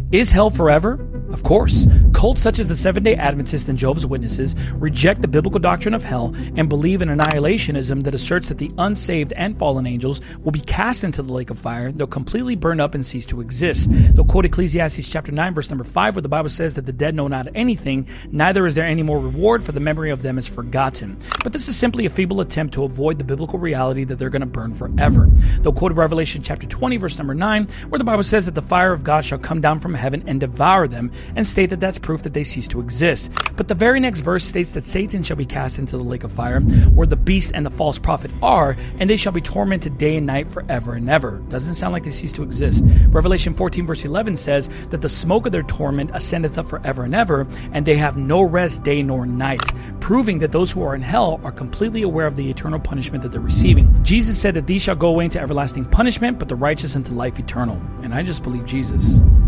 Is hell forever? Of course. Cults such as the Seventh-day Adventists and Jehovah's Witnesses reject the biblical doctrine of hell and believe in annihilationism that asserts that the unsaved and fallen angels will be cast into the lake of fire. They'll completely burn up and cease to exist. They'll quote Ecclesiastes chapter 9, verse number 5, where the Bible says that the dead know not anything, neither is there any more reward, for the memory of them is forgotten. But this is simply a feeble attempt to avoid the biblical reality that they're going to burn forever. They'll quote Revelation chapter 20, verse number 9, where the Bible says that the fire of God shall come down from heaven and devour them, and state that that's proof that they cease to exist. But the very next verse states that Satan shall be cast into the lake of fire, where the beast and the false prophet are, and they shall be tormented day and night forever and ever. Doesn't sound like they cease to exist. Revelation 14 verse 11 says that the smoke of their torment ascendeth up forever and ever, and they have no rest day nor night, proving that those who are in hell are completely aware of the eternal punishment that they're receiving. Jesus said that these shall go away into everlasting punishment, but the righteous into life eternal. And I just believe Jesus.